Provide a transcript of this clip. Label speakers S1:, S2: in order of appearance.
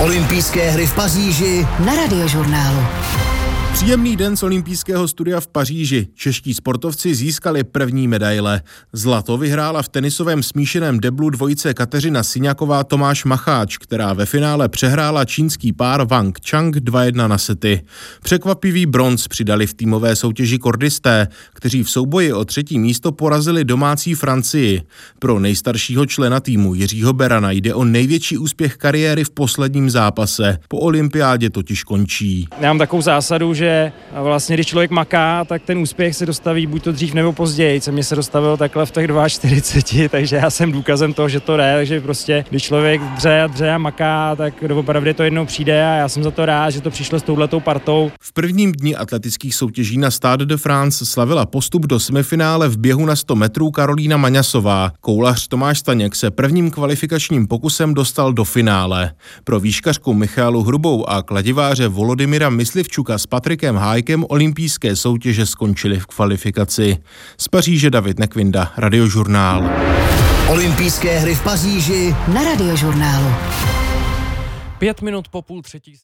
S1: Olympijské hry v Paříži
S2: na Radiožurnálu.
S3: Příjemný den z olympijského studia v Paříži. Čeští sportovci získali první medaile. Zlato vyhrála v tenisovém smíšeném deblu dvojice Kateřina Syňaková Tomáš Macháč, která ve finále přehrála čínský pár Wang Chang 2-1 na sety. Překvapivý bronz přidali v týmové soutěži kordisté, kteří v souboji o třetí místo porazili domácí Francii. Pro nejstaršího člena týmu Jiřího Berana jde o největší úspěch kariéry v posledním zápase. Po olympiádě totiž končí.
S4: Já mám takovou zásadu, že vlastně když člověk maká, tak ten úspěch se dostaví buď to dřív nebo později. Mně se dostavilo takhle v těch 42, takže já jsem důkazem toho, že to jde, takže prostě když člověk dře a maká, tak doopravdy to jednou přijde a já jsem za to rád, že to přišlo s touhletou partou.
S3: V prvním dni atletických soutěží na Stade de France slavila postup do semifinále v běhu na 100 metrů Karolína Maňasová. Koulař Tomáš Staněk se prvním kvalifikačním pokusem dostal do finále. Pro výškařku Michaelu Hrubou a kladiváře Volodymyra Myslivčuka s Patrikem Hájkem olympijské soutěže skončily v kvalifikaci. Z Paříže David Nekvinda, Radiožurnál.
S1: Olympijské hry v Paříži
S2: na Radiožurnálu.
S5: 5 minut po 2:30.